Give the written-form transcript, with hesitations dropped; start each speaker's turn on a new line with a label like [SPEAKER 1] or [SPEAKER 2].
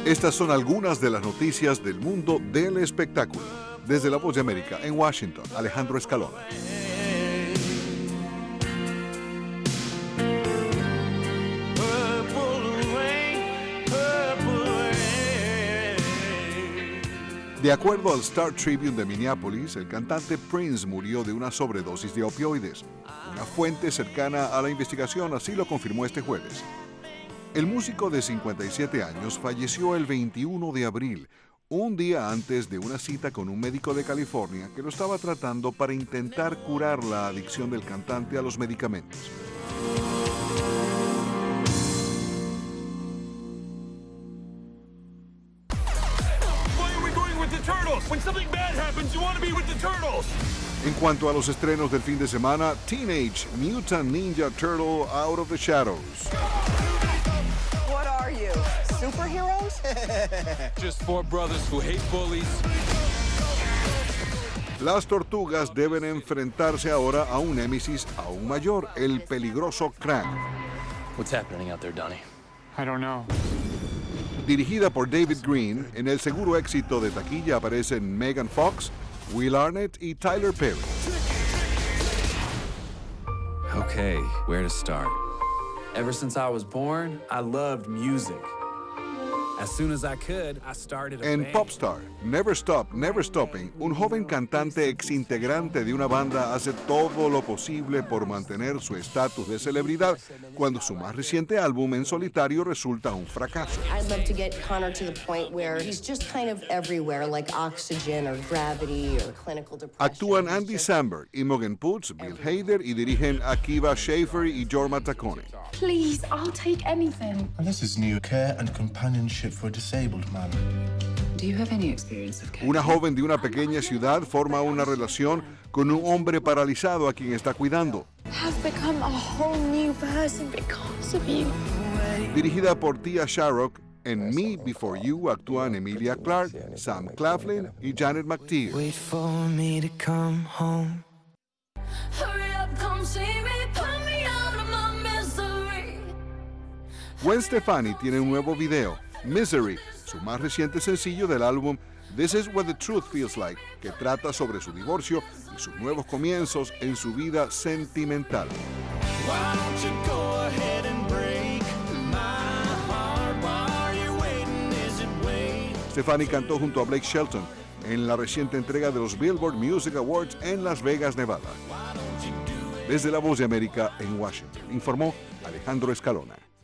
[SPEAKER 1] Estas son algunas de las noticias del mundo del espectáculo. Desde La Voz de América, en Washington, Alejandro Escalona. De acuerdo al Star Tribune de Minneapolis, el cantante Prince murió de una sobredosis de opioides. Una fuente cercana a la investigación así lo confirmó este jueves. El músico de 57 años falleció el 21 de abril, un día antes de una cita con un médico de California que lo estaba tratando para intentar curar la adicción del cantante a los medicamentos. En cuanto a los estrenos del fin de semana, Teenage Mutant Ninja Turtle Out of the Shadows.
[SPEAKER 2] What are you, superheroes?
[SPEAKER 3] Just four brothers who hate bullies.
[SPEAKER 1] Las tortugas deben enfrentarse ahora a un némesis aún mayor, el peligroso Krang.
[SPEAKER 3] What's happening out there, Donnie?
[SPEAKER 4] I don't know.
[SPEAKER 1] Dirigida por David Green, en el seguro éxito de taquilla aparecen Megan Fox, Will Arnett y Tyler Perry.
[SPEAKER 5] Okay, where to start? Ever since I was born, I loved music. As soon as I could, I started a
[SPEAKER 1] En
[SPEAKER 5] band.
[SPEAKER 1] Popstar, Never Stop, Never Stopping, un joven cantante exintegrante de una banda hace todo lo posible por mantener su estatus de celebridad cuando su más reciente álbum en solitario resulta un fracaso.
[SPEAKER 6] I'd love to get Connor to the point where he's just kind of everywhere, like Oxygen or Gravity or Clinical Depression.
[SPEAKER 1] Actúan Andy Samberg, Imogen Poots, Bill Hader y dirigen Akiva Schaffer y Jorma Taccone.
[SPEAKER 7] Please, I'll take anything.
[SPEAKER 8] And this is new care and companionship for a disabled man.
[SPEAKER 7] Do you have any experience of care?
[SPEAKER 1] Una joven de una pequeña ciudad forma una relación con un hombre paralizado a quien está cuidando.
[SPEAKER 7] I've become a whole new person because of you.
[SPEAKER 1] Dirigida por Tia Sharrock, en Me Before You actúan Emilia Clarke, Sam Claflin y Janet McTeer.
[SPEAKER 9] Wait for me to come home.
[SPEAKER 10] Hurry up, come see me, put me out of my misery.
[SPEAKER 1] Gwen Stefani tiene un nuevo video, Misery, su más reciente sencillo del álbum This Is What the Truth Feels Like, que trata sobre su divorcio y sus nuevos comienzos en su vida sentimental.
[SPEAKER 9] Why don't you go ahead and break my heart? Why are you waiting? Is it waiting?
[SPEAKER 1] Stefani cantó junto a Blake Shelton en la reciente entrega de los Billboard Music Awards en Las Vegas, Nevada. Desde La Voz de América en Washington, informó Alejandro Escalona.